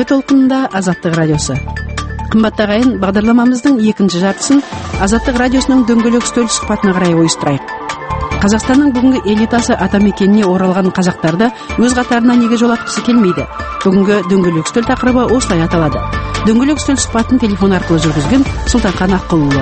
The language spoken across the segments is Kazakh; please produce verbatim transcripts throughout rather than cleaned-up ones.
толқынында Азаттық радиосы. Қымбатты ағайын, бағдарламамыздың екінші жартысын Азаттық радиосының дөңгелек үстел сұхбатына қарай ойыстырайық. Қазақстанның бүгінгі элитасы атамекеніне оралған қазақтарды өз қатарына неге жолатқысы келмейді? Бүгінгі дөңгелек үстел тақырыбы осылай аталады. Дөңгелек үстел сұхбатын телефон арқылы жүргізген Сұлтанхан Аққұлұлы.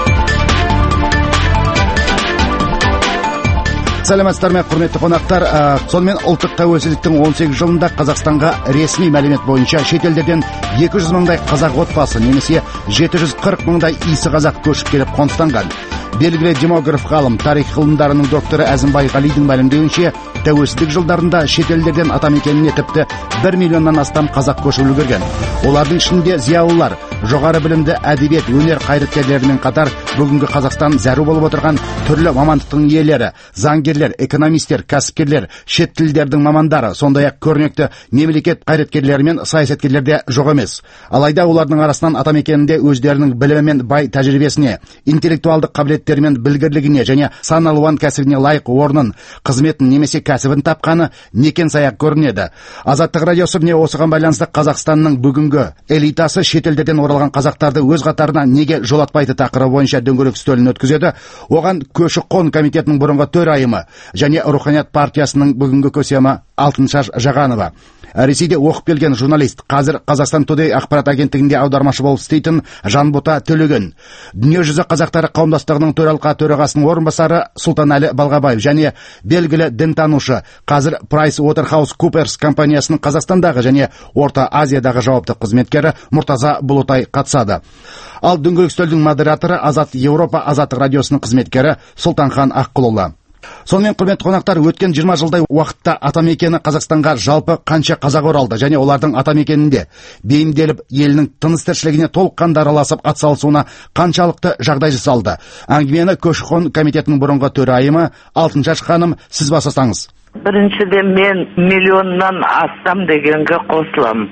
Сәлеметсіздер ме, құрметті қонақтар. Сонымен ұлттық тәуелсіздіктің он сегіз жылында Қазақстанға ресми мәлімет бойынша шетелдерден екі жүз мыңдай қазақ отбасы немесе жеті жүз қырық мыңдай исі қазақ көшіп келіп қоныстанған. Белгілі демограф ғалым, тарих ғылымдарының докторы Әзімбай Ғалидің мәлімдеуінше, тәуелсіздік жылдарында шетелдерден атамекеніне тіпті бір миллионнан астам қазақ көшіп үлгерген. Олардың ішінде зиялылар, жоғары білімді әдебиет, өнер қайраткерлерімен қатар бүгінгі Қазақстан зәру болып отырған түрлі мамандықтың иелері, заңгерлер, экономистер, кәсіпкерлер, шет тілдердің мамандары, сондай-ақ көрнекті мемлекет қайраткерлері мен саясаткерлер де жоқ емес. Алайда олардың арасынан атамекенінде өздерінің білімі мен бай тәжірибесіне, интеллектуалдық қабілеттері мен білгірлігіне және сан алуан кәсібіне лайық орнын, қызметін немесе кәсібін тапқаны некен саяқ көрінеді. Азаттық радиосы міне осыған байланысты Қазақстанның бүгінгі элитасы шетелдерден оралған қазақтарды өз қатарына неге жолатпайды тақырыбы бойынша дөңгелек үстелін өткізеді. Оған көші-қон комитетінің бұрынғы төрайымы және Руханият партиясының бүгінгі көсемі Алтыншаш Жағанова, Ресейде оқып келген журналист, қазір Қазақстан Today ақпарат агенттігінде аудармашы болып істейтін Жанбота Төлеген, дүниежүзі қазақтары қауымдастығының төралқа төрағасының орынбасары Сұлтанәлі Балғабаев және белгілі дінтанушы, қазір PricewaterhouseCoopers компаниясының Қазақстандағы және Орта Азиядағы жауапты қызметкері Мұртаза Бұлытай қатысады. Ал дөңгелек үстелдің модераторы Азат Еуропа Азаттық радиосының қызметкері Сұлтанхан Аққұлұлы. Сонымен, құрметті қонақтар, өткен жиырма жылдай уақытта атамекені Қазақстанға жалпы қанша қазақ оралды және олардың атамекенінде бейімделіп елінің тыныс-тіршілігіне толыққанды араласып атсалысуына қаншалықты жағдай жасалды? Әңгімені көші-қон комитетінің бұрынғы төрайымы Алтыншаш ханым, сіз бастасаңыз. Біріншіден мен миллионнан астам дегенге қосылам.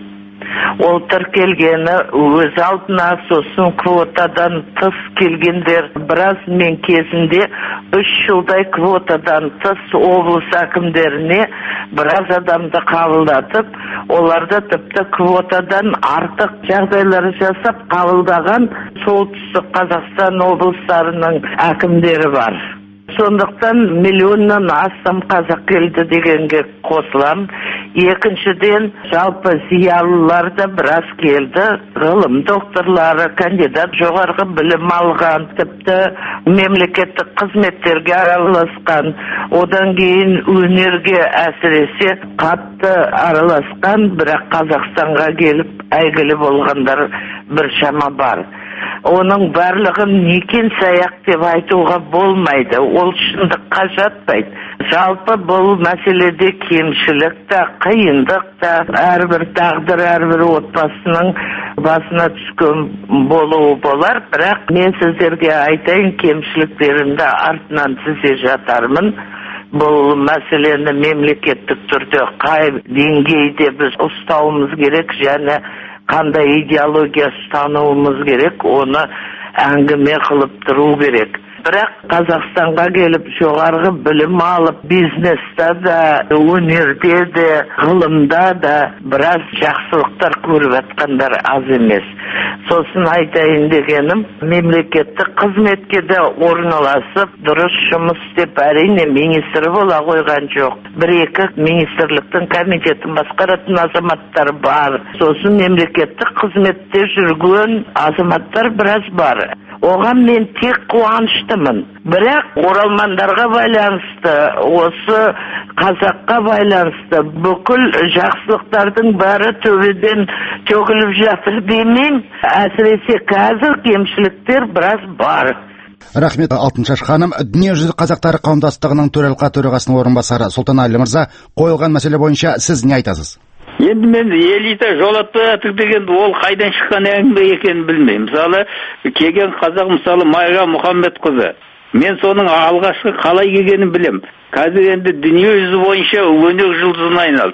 Ол тіркелгені өз алдына, сосын квотадан тыс келгендер. Біраз мен кезінде үш жылдай квотадан тыс облыс әкімдеріне біраз адамды қабылдатып, оларды тіпті квотадан артық жағдайлар жасап қабылдаған солтүстік Қазақстан облыстарының әкімдері бар. Сондықтан миллионнан астам қазақ келді дегенге қосылам. Екіншіден, жалпы зиялылар да біраз келді. Ғылым докторлары, кандидат жоғарғы білім алған, тіпті мемлекеттік қызметтерге араласқан, одан кейін өнерге әсіресе қатты араласқан, бірақ Қазақстанға келіп әйгілі болғандар біршама бар. Оның барлығын некен саяқ деп айтуға болмайды. Ол шындыққа жатпайды. Жалпы бұл мәселеде кемшілік та, қиындық та, әрбір тағдыр, әрбір отбасының басына түскен болуы болар. Бірақ мен сіздерге айтайын, кемшіліктерімді артынан тізе жатармын. Бұл мәселені мемлекеттік түрде қай деңгейде біз ұстауымыз керек және қандай идеология ұстануымыз керек, оны әңгіме қылып тұру керек. Бірақ Қазақстанға келіп жоғарғы білім алып, бизнесте де, өнерде де, ғылымда да біраз жақсылықтар көріп жатқандар аз емес. Сосын айтайын дегенім, мемлекеттік қызметке де орналасып, дұрыс жұмыс істеп, әрине министр бола қойған жоқ. Бір-екі министрліктің комитетін басқаратын азаматтар бар. Сосын мемлекеттік қызметте жүрген азаматтар біраз бар. Оған мен тек қуаныштымын. Бірақ оралмандарға байланысты, осы қазаққа байланысты бүкіл жақсылықтардың бәрі төбеден төгіліп жатыр демеймін. Әсіресе қазір кемшіліктер біраз бар. Рахмет, Алтыншаш ханым. Дүниежүзі қазақтары қауымдастығының төралқа төрағасының орынбасары Сұлтанәлі мырза, қойылған мәселе бойынша сіз не айтасыз? Енді мен элита жолатпай жатыр деген ол қайдан шыққан әңгіме екенін білмеймін. Мысалы, келген қазақ, мысалы, Майра Мұхаммедқызы. Мен соның алғашқы қалай келгенін білем. Қазір енді дүние жүзі бойынша өнер жұлдызына айналды.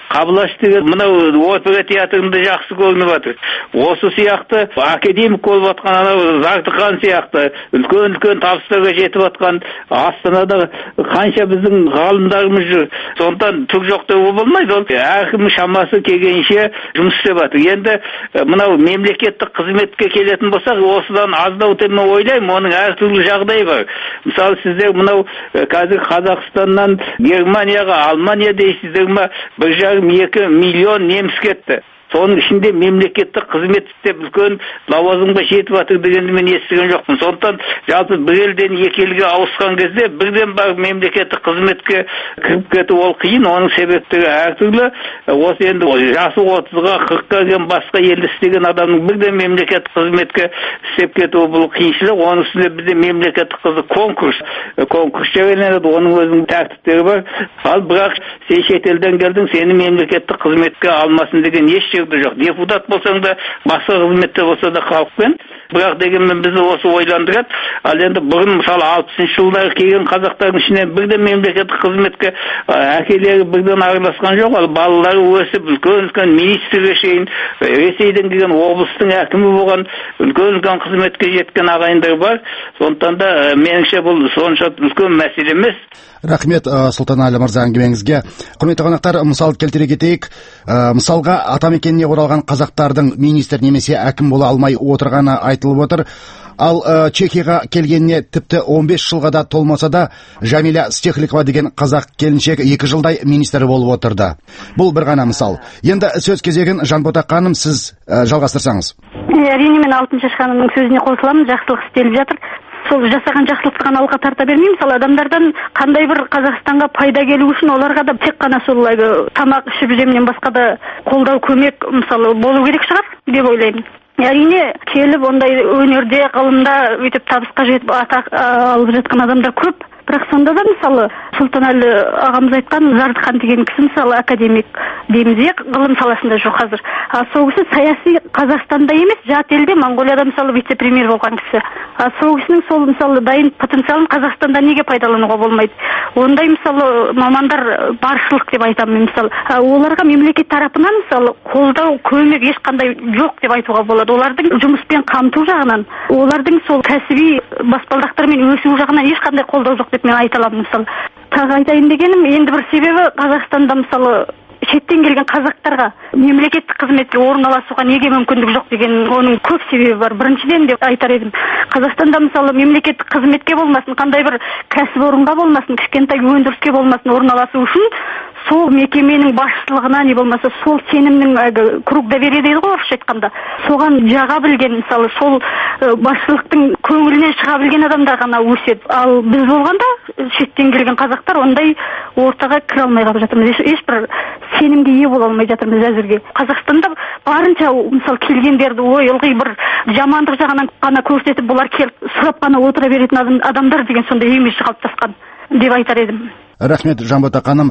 Қабылаш деген мынау опера театрында жақсы көрініп жатыр. Осы сияқты академик болып жатқан анау Зардыхан сияқты үлкен-үлкен табыстарға жетіп жатқан Астанада қанша біздің ғалымдарымыз жүр. Сондықтан түк жоқ деуге болмайды. Ол әркім шамасы келгенше жұмыс істеп жатыр. Енді мынау мемлекеттік қызметке келетін болсақ, осыдан аздау тема ойлаймын, оның әртүрлі жағдай бар. Мысалы, сіздер мынау қазір Қазақстаннан Германияға, Алмания дейсіздер ме, бір жарым екі миллион неміс кетті. Соның ішінде мемлекеттік қызмет істеп үлкен лауазымға жетіп жатыр дегенді мен естіген жоқпын. Сондықтан жалпы бір елден екі елге ауысқан кезде бірден барып мемлекеттік қызметке кіріп кету ол қиын, оның себептері әртүрлі. Осы енді жасы отызға қырыққа келген басқа елді істеген адамның бірден мемлекеттік қызметке істеп кетуі бұл қиыншылық. Оның үстінде бізде мемлекеттік қызы конкурс, конкурс жарияланады, оның өзінің тәртіптері бар. Ал бірақ сен шетелден келдің, сені мемлекеттік қызметке алмасын деген еш жоқ. Депутат болсаң да, басқа қызметте болса да халықпен. Бірақ дегенмен бізді осы ойландырады. Ал енді бұрын мысалы алпысыншы жылдары келген қазақтардың ішінен бірден мемлекеттік қызметке әкелері бірден араласқан жоқ. Ал балалары өсіп үлкен-үлкен министрге шейін, Ресейден келген облыстың әкімі болған, үлкен-үлкен қызметке жеткен ағайындар бар. Сондықтан да меніңше бұл сонша үлкен мәселе емес. Рахмет, Сұлтанәлі мырза, әңгімеңізге. Құрметті қонақтар, мысал келтіре кетейік. Мысалға атамекеніне оралған қазақтардың министр немесе әкім бола алмай отырғаны айтылып отыр. Ал Чехияға келгеніне тіпті он бес жылға да толмаса да Жамиля Стехликова деген қазақ келіншек екі жылдай министр болып отырды. Бұл бір ғана мысал. Енді сөз кезегін Жанбота ханым, сіз жалғастырсаңыз. Әрине, мен Алтыншаш ханымның сөзіне қосыламын, жақсылық істеліп жатыр. Сол жасаған жақсылықты ғана алға тарта бермеймін. Мысалы, адамдардан қандай бір Қазақстанға пайда келу үшін оларға да тек қана сол тамақ ішіп жемнен басқа да қолдау, көмек мысалы болу керек шығар деп ойлаймын. Әрине, келіп ондай өнерде, ғылымда өйтіп табысқа жетіп атақ алып жатқан адамдар көп. Бірақ сонда да мысалы Сұлтанәлі ағамыз айтқан Зардыхан деген кісі мысалы академик дейміз, ғылым саласында жоқ қазір. А сол кісі саяси Қазақстанда емес, жат елде, Монғолияда мысалы вице-премьер болған кісі. А сол кісінің сол мысалы дайын потенциалын Қазақстанда неге пайдалануға болмайды? Ондай мысалы мамандар баршылық деп айтамын мысалы. Оларға мемлекет тарапынан мысалы қолдау, көмек ешқандай жоқ деп айтуға болады. Олардың жұмыспен қамту жағынан, олардың сол кәсіби баспалдақтармен өсу жағынан ешқандай қолдау жоқ мен айта аламын. Мысалы тағы айтайын дегенім, енді бір себебі Қазақстанда мысалы шеттен келген қазақтарға мемлекеттік қызметке орналасуға неге мүмкіндік жоқ деген оның көп себебі бар. Біріншіден деп айтар едім, Қазақстанда мысалы мемлекеттік қызметке болмасын, қандай бір кәсіпорынға болмасын, кішкентай өндіріске болмасын орналасу үшін сол мекеменің басшылығына не болмаса сол сенімнің круг доверия дейді ғой орысша айтқанда, соған жаға білген мысалы сол басшылықтың көңілінен шыға білген адамдар ғана өседі. Ал біз болғанда шеттен келген қазақтар ондай ортаға кіре алмай қалып жатырмыз. Ешбір сенімге ие бола алмай жатырмыз әзірге. Қазақстанда барынша мысалы келгендерді ой ылғи бір жамандық жағынан ғана көрсетіп, бұлар келіп сұрап қана отыра беретін адамдар деген сондай имидж қалыптасқан деп айтар едім. Рахмет, Жанбота ханым.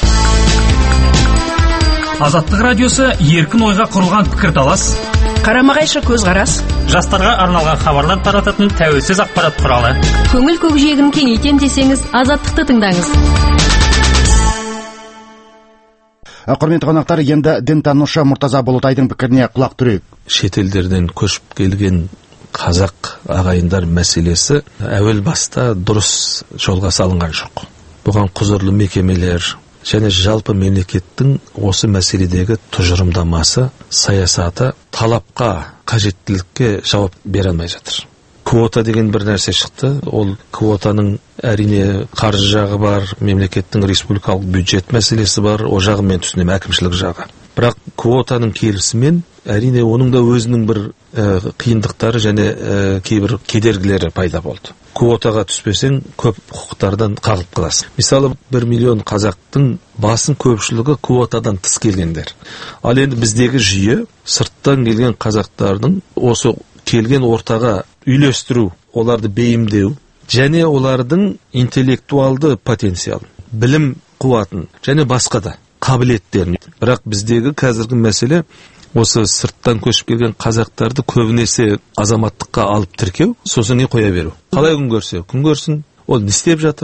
Азаттық радиосы еркін ойға құрылған пікірталас, қарама-қайшы көзқарас, жастарға арналған хабарлар тарататын тәуелсіз ақпарат құралы. Көңіл көкжиегін кеңейтем десеңіз, Азаттықты тыңдаңыз. Құрметті қонақтар, енді дінтанушы Мұртаза Болотайдың пікіріне құлақ түрейік. Шетелдерден көшіп келген қазақ ағайындар мәселесі әуел баста дұрыс жолға салынған жоқ. Бұған құзырлы мекемелер және жалпы мемлекеттің осы мәселедегі тұжырымдамасы, саясаты талапқа, қажеттілікке жауап бере алмай жатыр. Квота деген бір нәрсе шықты. Ол квотаның әрине қаржы жағы бар, мемлекеттің республикалық бюджет мәселесі бар, о жағын мен түсінемін, әкімшілік жағы. Бірақ квотаның келісімен әрине оның да өзінің бір ә, қиындықтары және ә, кейбір кедергілері пайда болды. Квотаға түспесең көп құқықтардан қағылып қаласың. Мысалы, бір миллион қазақтың басын көпшілігі квотадан тыс келгендер. Ал енді біздегі жүйе сырттан келген қазақтардың осы келген ортаға үйлестіру, оларды бейімдеу және олардың интеллектуалды потенциалын, білім қуатын және басқа да қабілеттерін. Бірақ біздегі қазіргі мәселе осы сырттан көшіп келген қазақтарды көбінесе азаматтыққа алып тіркеу, сосын не қоя беру. Қалай күн көрсе, күн көрсін, ол не істеп жатыр,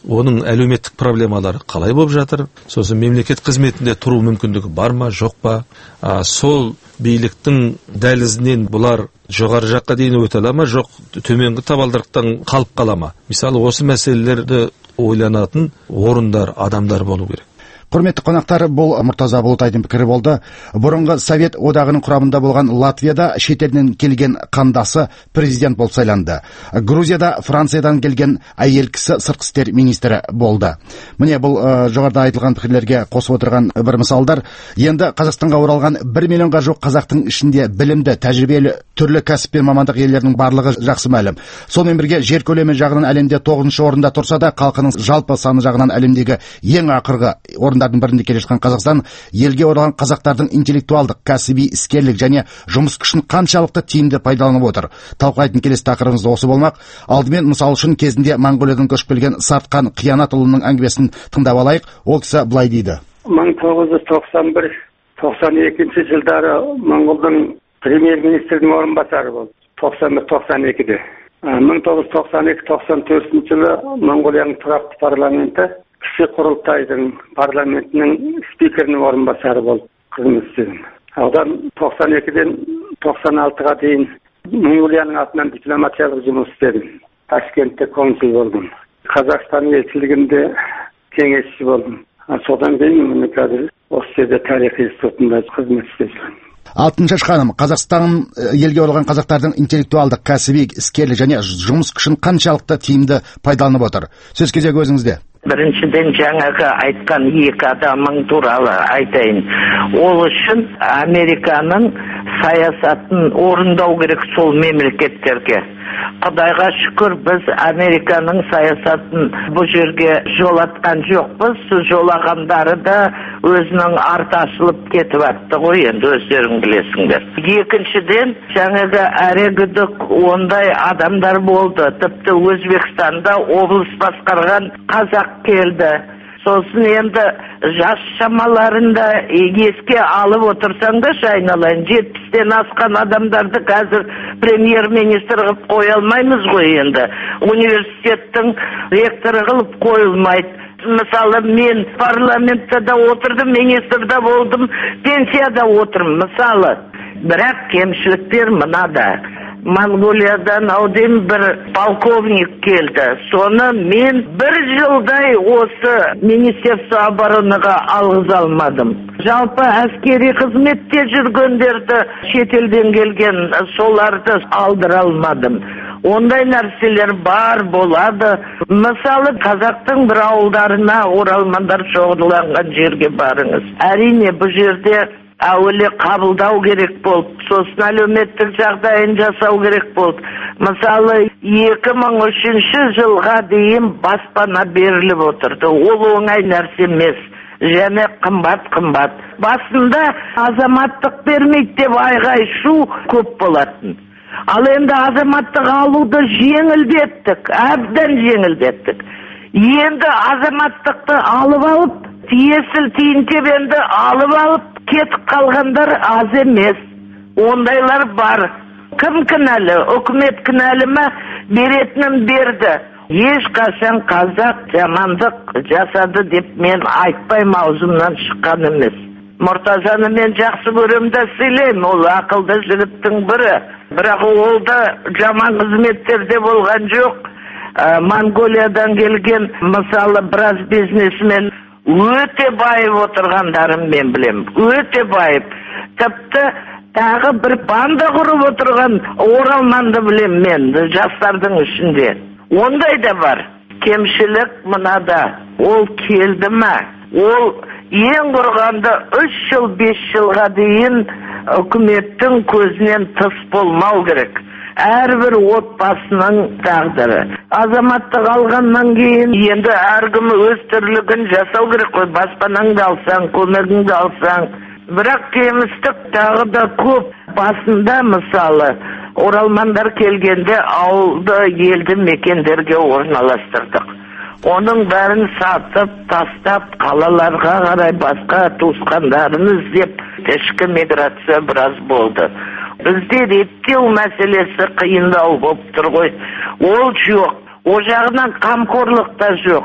оның әлеуметтік проблемалары қалай болып жатыр, сосын мемлекет қызметінде тұру мүмкіндігі бар ма, жоқ па, а, сол биліктің дәлізінен бұлар жоғары жаққа дейін өте ала ма, жоқ төменгі табалдырықтан қалып қала ма. Мысалы осы мәселелерді ойланатын орындар, адамдар болу керек. Құрметті қонақтар, бұл Мұртаза Болтайдың пікірі болды. Бұрынғы Совет одағының құрамында болған Латвияда шетелден келген қандасы президент болып сайланды. Грузияда Франциядан келген әйел кісі сыртқы істер министрі болды. Міне бұл ә, жоғарыда айтылған пікірлерге қосып отырған бір мысалдар. Енді Қазақстанға оралған бір миллионға жоқ қазақтың ішінде білімді, тәжірибелі, түрлі кәсіп пен мамандық иелерінің барлығы жақсы мәлім. Сонымен бірге жер көлемі жағынан әлемде тоғызыншы орында тұрса да, халқының жалпы саны жағынан әлемдегі ең ақырғы орындардың бірінде келе жатқан Қазақстан, елге оралған қазақтардың интеллектуалдық, кәсіби іскерлік және жұмыс күшін қаншалықты тиімді пайдаланып отыр. Талқылайтын келесі тақырыбымыз осы болмақ. Алдымен мысал үшін кезінде Монғолиядан көшіп келген Сартқан Қиянатұлының әңгімесін тыңдап алайық. Ол кісі былай дейді. мың тоғыз жүз тоқсан бір тоқсан екінші жылдары Монғолдың премьер-министрдің орынбасары болды. тоқсан бір тоқсан екіде. мың тоғыз жүз тоқсан екі тоқсан төртінші жылы Монғолияның тұрақты парламенті кіші құрылтайдың парламентінің спикерінің орынбасары болып қызмет істедім. Одан тоқсан екіден тоқсан алтыға дейін Монғолияның атынан дипломатиялық жұмыс істедім. Ташкентте консул болдым. Қазақстан елшілігінде кеңесші болдым. Содан кейін міне қазір осы жерде тарих институтында қызмет істеп жүрмін. Алтыншаш ханым, Қазақстан елге оралған қазақтардың интеллектуалдық, кәсіби, іскерлік және жұмыс күшін қаншалықты тиімді пайдаланып отыр? Сөз кезегі өзіңізде. Біріншіден жаңағы айтқан екі адамың туралы айтайын. Ол үшін Американың саясатын орындау керек сол мемлекеттерге. Құдайға шүкір, біз Американың саясатын бұл жерге жолатқан жоқпыз. Жолағандары да өзінің арты ашылып кетіп атты ғой, енді өздерің білесіңдер. Екіншіден, жаңағы әрегідік ондай адамдар болды. Тіпті Өзбекстанда облыс басқарған қазақ келді. Сосын енді жас шамаларында еске алып отырсаң да айналайын, жетпістен асқан адамдарды қазір премьер-министр қылып қоя алмаймыз ғой енді. Университеттің ректоры қылып қойылмайды. Мысалы, мен парламентте да отырдым, министрда болдым, пенсияда отырмын, мысалы. Бірақ кемшіліктер мынада. Монғолиядан ауден бір полковник келді. Соны мен бір жылдай осы Министерство обороныға алғыз алмадым. Жалпы әскери қызметте жүргендерді, шетелден келген соларды алдыра алмадым. Ондай нәрселер бар болды. Мысалы, қазақтың бір ауылдарына оралмандар шоғырланған жерге барыңыз. Әрине, бұл жерде әуелі қабылдау керек болды, сосын әлеуметтік жағдайын жасау керек болды. Мысалы, екі мың үшінші жылға дейін баспана беріліп отырды. Ол оңай нәрсе емес, және қымбат-қымбат. Басында азаматтық бермейді деп айғай-шу көп болатын. Ал енді азаматтық алуды жеңілдеттік, әбден жеңілдеттік. Енді азаматтықты алып алып, тиесіл тиын-тебенді алып алып, кетіп қалғандар аз емес. Ондайлар бар. Кім кінәлі? Үкімет кінәлі ме? Беретінін берді. Ешқашан қазақ жамандық жасады деп мен айтпайым, аузымнан шыққан емес. Мұртазаны мен жақсы көремді сөйлеймін, ол ақылды жігіттің бірі. Бірақ ол да жаман қызметтерде болған жоқ. Ә, Монғолиядан келген, мысалы, біраз бизнесмен өте байып отырғандарын мен білем. Өте байып. Тіпті тағы бір банда құрып отырған оралманды білем мен, жастардың ішінде. Ондай да бар. Кемшілік мынада. Ол келді ме? Ол ең құрғанда үш жыл, бес жылға дейін үкіметтің көзінен тыс болмау керек. Әрбір отбасының тағдыры. Азаматтық алғаннан кейін енді әркім өз тірлігін жасау керек қой. Баспанаңды алсаң, көмегіңді алсаң. Бірақ кемістік тағы да көп. Басында мысалы оралмандар келгенде ауылды, елді мекендерге орналастырдық. Оның бәрін сатып, тастап, қалаларға қарай басқа туысқандарын іздеп, ішкі миграция біраз болды. Бізде реттеу мәселесі қиындау болып тұр ғой. Ол жоқ. О жағынан қамқорлық та жоқ.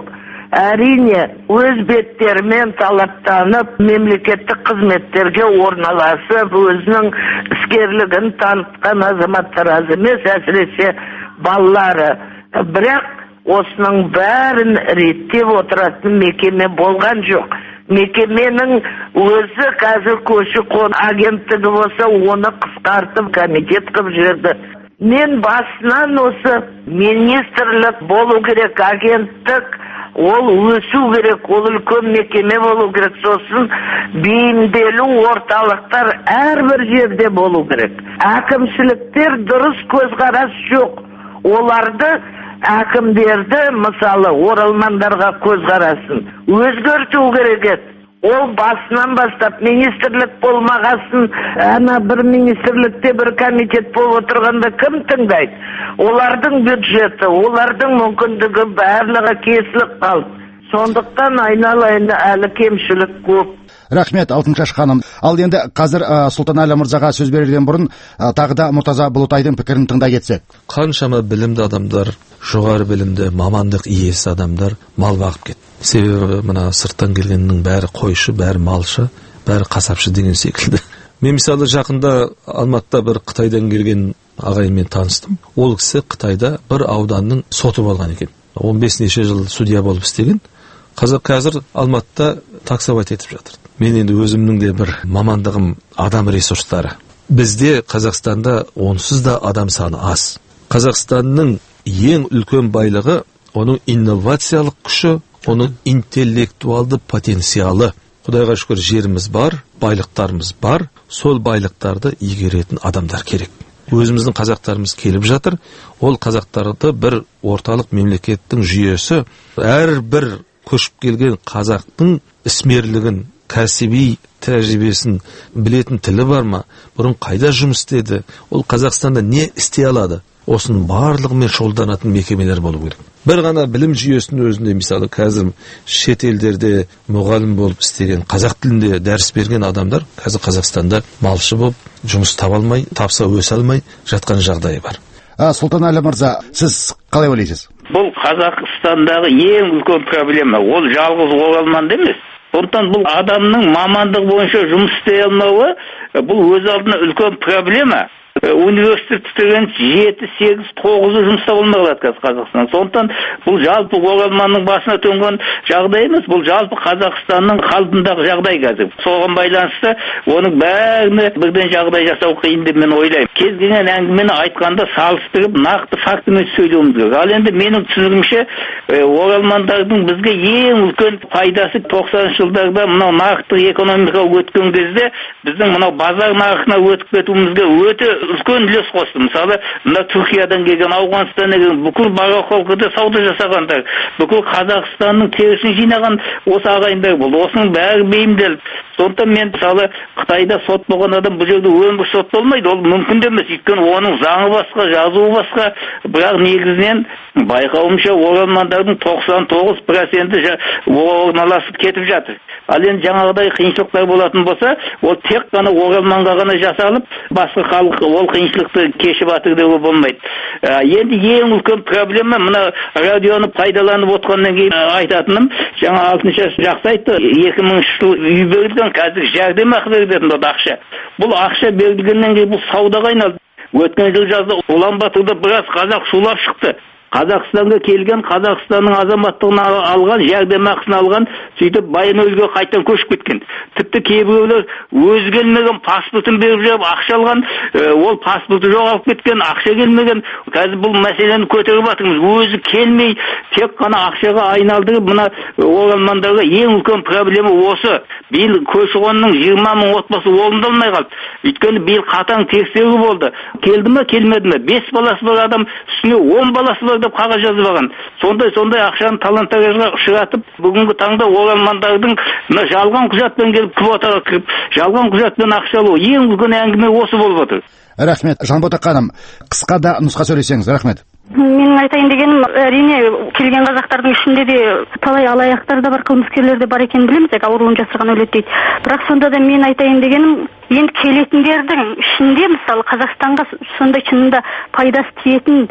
әрине өз беттерімен талаптанып мемлекеттік қызметтерге орналасып өзінің іскерлігін танытқан азаматтар аз емес, әсіресе балалары. Бірақ осының бәрін реттеп отыратын мекеме болған жоқ. Мекеменің өзі қазір көші-қон агенттігі болса, оны қысқартып комитет қылып жіберді. Мен басынан осы министрлік болу керек, агенттік, ол өсу керек, ол үлкен мекеме болу керек, сосын бейімделу орталықтар әрбір жерде болу керек. Әкімшіліктер дұрыс көзқарас жоқ. Оларды әкімдерді, мысалы, оралмандарға көзқарасын өзгерту керек еді. Ол басынан бастап министрлік болмағасын, ана бір министрлікте бір комитет болып отырғанда кім тыңдайды? Олардың бюджеті, олардың мүмкіндігі барлығы кесіліп қалды. Сондықтан айналайын әлі кемшілік көп. Рахмет, Алтыншаш ханым. Ал енді қазір Сұлтанәлі мырзаға сөз берерден бұрын тағы да Мұртаза Бұлытайдың пікірін тыңдай кетсек. Қаншама білімді адамдар, жоғары білімді, мамандық иесі адамдар мал бағып кетті. Себебі мына сырттан келгеннің бәрі қойшы, бәрі малшы, бәрі қасапшы деген секілді. Мен мысалы жақында Алматыда бір Қытайдан келген ағайынмен таныстым. Ол кісі Қытайда бір ауданның соты болған екен. он бес неше жыл судья болып істеген. Қазір қазір Алматыда таксовать етіп жатыр. Мен енді өзімнің де бір мамандығым адам ресурстары. Бізде Қазақстанда онсыз да адам саны аз. Қазақстанның ең үлкен байлығы оның инновациялық күші, оның интеллектуалды потенциалы. Құдайға шүкір жеріміз бар, байлықтарымыз бар, сол байлықтарды игеретін адамдар керек. Өзіміздің қазақтарымыз келіп жатыр, ол қазақтарды бір орталық мемлекеттің жүйесі, әрбір көшіп келген қазақтың ісмерлігін, кәсіби тәжірибесін білетін тілі бар ма, бұрын қайда жұмыс істеді, ол Қазақстанда не істей алады, осының барлығымен шұғылданатын мекемелер болу керек. Бір ғана білім жүйесінің өзінде, мысалы қазір шет елдерде мұғалім болып істеген, қазақ тілінде дәріс берген адамдар қазір Қазақстанда малшы болып жұмыс таба алмай, тапса өсе алмай жатқан жағдайы бар. Сұлтанәлі мырза, сіз қалай ойлайсыз? Бұл Қазақстандағы ең үлкен проблема. Ол жалғыз оралман емес. Сондықтан бұл адамның мамандық бойынша жұмыс істей алмауы, бұл өз алдына үлкен проблема. Университет бітірген жеті, сегіз, тоғызы жұмыста болмай қалады қазір Қазақстан. Сондықтан бұл жалпы оралманның басына төнген жағдай емес, бұл жалпы Қазақстанның қалпындағы жағдай қазір. Соған байланысты оның бәріне бірден жағдай жасау қиын деп мен ойлаймын. Кез келген әңгімені айтқанда салыстырып, нақты фактімен сөйлеуіміз керек. Ал енді менің түсінігімше, оралмандардың бізге ең үлкен пайдасы тоқсаныншы жылдарда мынау нарықтық экономика өткен кезде біздің мынау базар нарығына өтіп кетуімізге өте үлкен үлес қосты. Мысалы, мына Түркиядан келген, Ауғанстаннан келген, бүкіл Мароккода сауда жасағандар, бүкіл Қазақстанның терісін жинаған осы ағайындар болды. Осының бәрі бейімделіп. Сондықтан мен мысалы Қытайда сот болған адам бұл жерде өмір сот болмайды. Ол мүмкін емес. Өйткені оның заңы басқа, жазуы басқа. Бірақ негізінен байқауымша оралмандардың тоқсан тоғыз проценті орналасып кетіп жатыр. Ал енді жаңағыдай қиыншылықтар болатын болса, ол тек қана оралманға ғана жасалып, басқа халық ол қиыншылықты кешіп жатыр деуге болмайды. Енді ең үлкен проблема мына радионы пайдаланып отқаннан кейін айтатыным, жаңа Алтыншаш жақсы айтты, екі мыңыншы жыл үй берілген, қазір жәрдемақы берілетін ақша. Бұл ақша берілгеннен кейін бұл саудаға айналды. Өткен жыл жазда Улан-Баторда біраз қазақ шулап шықты. Қазақстанға келген, Қазақстанның азаматтығын алған, жәрдемақысын алған, сөйтіп байын өзге қайтадан көшіп кеткен. Тіпті кейбіреулер өзі келмеген паспортын беріп жүріп ақша алған, ол паспорты жоғалып кеткен, ақша келмеген. Қазір бұл мәселені көтеріп жатырмыз. Өзі келмей, тек қана ақшаға айналдырып, мына оралмандарға ең үлкен проблема осы. Биыл көші-қонның жиырма мың отбасы орындалмай қалды. Өйткені биыл қатаң тексеру болды. Келді ме, келмеді ме? бес баласы бар адам, үстіне он баласы бар деп қағаз жазып алған. Сондай сондай ақшаны талан-таражға ұшыратып, бүгінгі таңда оралмандардың жалған құжатпен келіп квотаға кіріп, жалған құжатпен ақша алу ең үлкен әңгіме осы болып отыр. Рахмет. Жанбота ханым, қысқа да нұсқа сөйлесеңіз. Рахмет. Менің айтайын дегенім, әрине келген қазақтардың ішінде де талай алаяқтар да бар, қылмыскерлер де бар екенін білеміз, ауруын жасырған өледі дейді. Бірақ сонда да мен айтайын дегенім, енді келетіндердің ішінде мысалы Қазақстанға сондай шынында пайдасы тиетін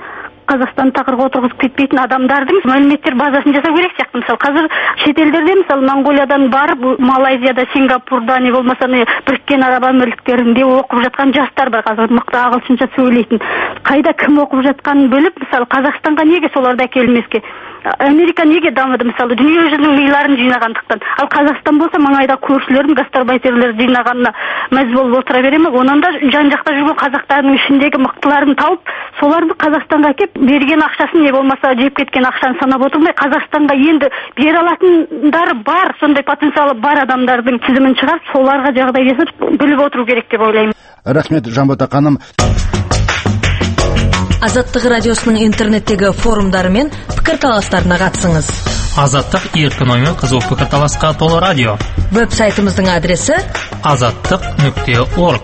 Қазақстан тақырға отырғызып кетпейтін адамдардың мәліметтер базасын жасау керек сияқты. Мысалы қазір шетелдерде, мысалы Монголиядан барып, Малайзияда, Сингапурда, не болмаса Біріккен Араб Әмірліктерінде оқып жатқан жастар бар, қазір мықты ағылшынша сөйлейтін. Қайда кім оқып жатқанын біліп, мысалы Қазақстанға неге соларды әкелмеске? Америка неге дамыды? Мысалы дүние жүзінің миларын жинағандықтан. Ал Қазақстан болса маңайда көршілердің гастарбайтерлер жинағанына мәз болып отыра бере ме? Онан да жан-жақта жүрген қазақтардың ішіндегі мықтыларын тауып, соларды Қазақстанға әкеп, берген ақшасын не болмаса жеп кеткен ақшаны санап отырмай, Қазақстанға енді бере алатындары бар, сондай потенциалы бар адамдардың тізімін шығарып, соларға жағдай жасап біліп отыру керек деп ойлаймын. Рахмет, Жанбота ханым. Азаттық радиосының интернеттегі форумдары мен пікірталастарына қатысыңыз. Азаттық еркін оймен қызу пікірталасқа толы радио. Веб-сайтымыздың адресі азаттық нүкте орг.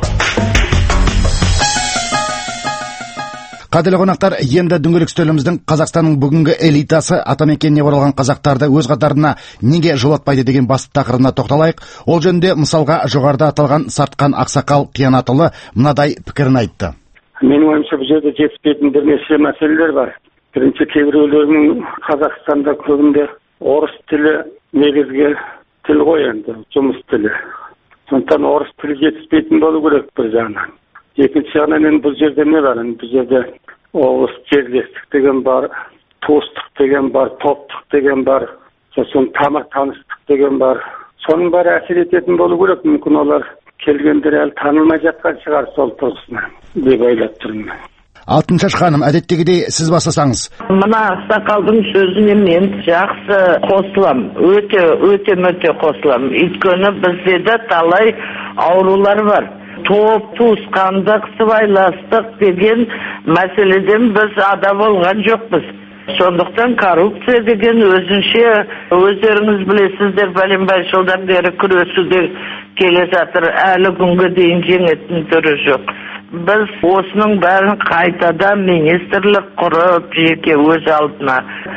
Қадірлі қонақтар, енді дөңгелек үстеліміздің Қазақстанның бүгінгі элитасы атамекеніне оралған қазақтарды өз қатарына неге жолатпайды деген басты тақырыбына тоқталайық. Ол жөнінде мысалға жоғарыда аталған Сартқан Ақсақал Қиянатұлы мынадай пікірін айтты. Менің ойымша бұл жерде жетіспейтін бірнеше мәселелер бар. Бірінші, кейбіреулердің Қазақстанда көбінде орыс тілі негізгі тіл ғой, енді жұмыс тілі. Сондықтан орыс тілі жетіспейтін болу керек бір жағынан. Екінші жағынан енді бұл жерде не бар? Бұл жерде облыс жерлестік деген бар, туыстық деген бар, топтық деген бар, сосын тамыр таныстық деген бар. Соның бәрі әсер ететін болу керек. Мүмкін олар келгендер әлі танылмай жатқан шығар сол тұрғысынан деп ойлап тұрмын. Алтыншаш ханым, әдеттегідей сіз бастасаңыз. Мына Ақсақалдың сөзіне мен жақсы қосылам, өте өте өте қосылам. Өйткені бізде де талай аурулар бар. Топ, туысқандық, сыбайластық деген мәселеден біз ада болған жоқпыз. Сондықтан коррупция деген өзінше, өздеріңіз білесіздер, бәленбай жылдан бері күресуде келе жатыр, әлі күнге дейін жеңетін түрі жоқ. Біз осының бәрін қайтадан министрлік құрып, жеке өз алдына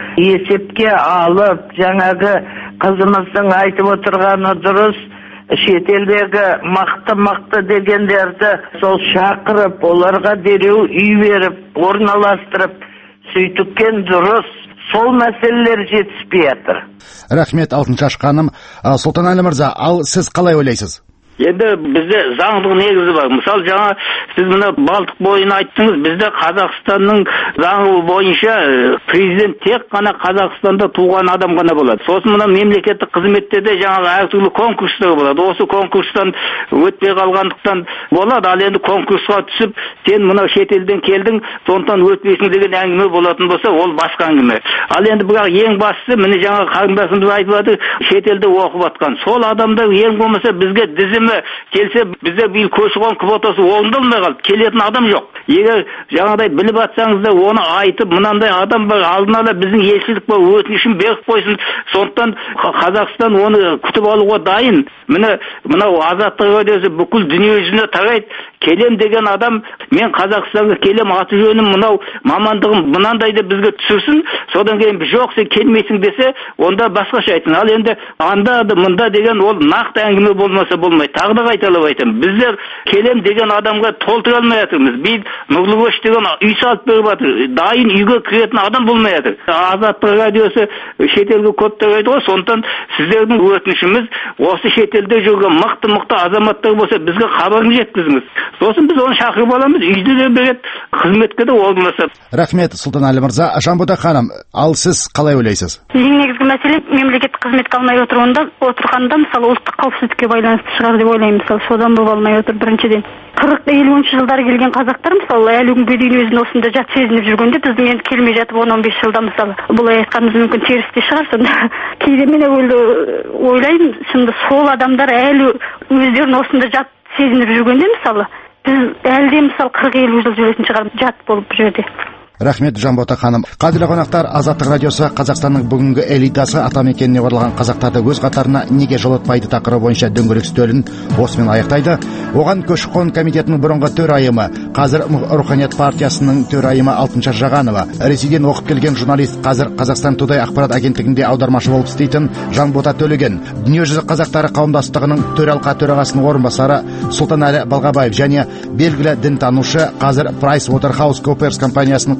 есепке алып, жаңағы қызымыздың айтып отырғаны дұрыс, шетелдегі мықты-мықты дегендерді сол шақырып, оларға дереу үй беріп, орналастырып, сөйтіккен дұрыс. Сол мәселелер жетіспей жатыр. Рахмет, Алтыншаш ханым. Сұлтанәлі мырза, ал сіз қалай ойлайсыз? Енді бізде заңдық негізі бар. Мысалы, жаңа сіз мына Балтық бойын айттыңыз, бізде Қазақстанның заңы бойынша президент тек қана Қазақстанда туған адам ғана болады. Сосын мына мемлекеттік қызметтерде жаңағы әртүрлі конкурстар болады. Осы конкурстан өтпей қалғандықтан болады. Ал енді конкурсқа түсіп, сен мына шетелден келдің, сондықтан өтпейсің деген әңгіме болатын болса, ол басқа әңгіме. Ал енді бірақ ең бастысы, міне жаңа қарындасымыз айтып жатыр, шетелде оқып жатқан. Сол адамдар ең болмаса бізге дізім келсе, бізде биыл көші-қон квотасы орындалмай қалды. Келетін адам жоқ. Егер жаңағыдай біліп атсаңыз да, оны айтып, мынандай адам бар, алдын ала біздің елшілік бар, өтінішін беріп қойсын. Сондықтан Қазақстан оны күтіп алуға дайын. Міне мынау Азаттық радиосы бүкіл дүние жүзіне тарайды. Келем деген адам, мен Қазақстанға келем, аты жөнім мынау, мамандығым мынандайды бізге түсірсін. Содан кейін жоқ, сен келмейсің десе, онда басқаша айтсын. Ал енді анда мында деген ол нақты әңгіме болмаса болмайды. Тағы да қайталап айтамын. Біздер келем деген адамға толтыра алмай жатырмыз. Біз Нұрлы көш деген үй салып беріп жатыр. Дайын үйге кіретін адам болмай жатыр. Азаттық радиосы шетелге көп тарайды ғой. Сондықтан сіздердің өтінішіміз, осы шетелде жүрген мықты-мықты азаматтар болса, бізге хабарын жеткізіңіз. Сосын біз оны шақырып аламыз, үйде де береді, қызметке де орналасады. Рахмет, Сұлтанәлі мырза. Жанбота ханым, ал сіз қалай ойлайсыз? Ең негізгі мәселе мемлекеттік қызметке алмай отырғанда, отырғанда мысалы ұлттық қауіпсіздікке байланысты шығар деп ойлаймын. Мысалы, содан болып алмай отыр біріншіден. қырық елуінші жылдары келген қазақтар мысалы әлі күнге дейін өзін осында жат сезініп жүргенде, біздің енді келмей жатып он он бес жылда мысалы бұлай айтқанымыз мүмкін теріс те шығар. Сонда кейде мен ойлаймын, шынында сол адамдар әлі өздерін осында жат сезініп жүргенде, мысалы біз әлде мысалы қырық елу жыл жүретін шығар жат болып бұл жерде. Рахмет, Жанбота ханым. Қадірлі қонақтар, Азаттық радиосы Қазақстанның бүгінгі элитасы атамекеніне оралған қазақтарды өз қатарына неге жолатпайды тақырыбы бойынша дөңгелек үстелін осымен аяқтайды. Оған көші-қон комитетінің бұрынғы төрайымы, қазір Руханият партиясының төрайымы Алтыншаш Жағанова, ресейден оқып келген журналист, қазір Қазақстан Тудай ақпарат агенттігінде аудармашы болып істейтін Жанбота Төлеген, дүниежүзі қазақтары қауымдастығының төралқа төрағасының орынбасары Сұлтанәлі Балғабаев және белгілі дінтанушы, қазір PricewaterhouseCoopers компаниясының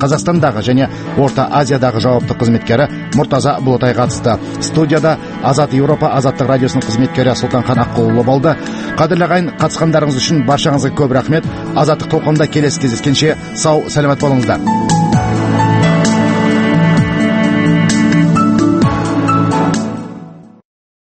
Қазақстандағы және Орта Азиядағы жауапты қызметкері Мұртаза Бұлатай қатысты. Студияда Азат Еуропа азаттық радиосының қызметкері Сұлтанхан Аққұлұлы болды. Қадірлі ағайын, қатысқандарыңыз үшін баршаңызға көп рахмет. Азаттық толқынында келесі кездескенше сау, сәлемет болыңыздар.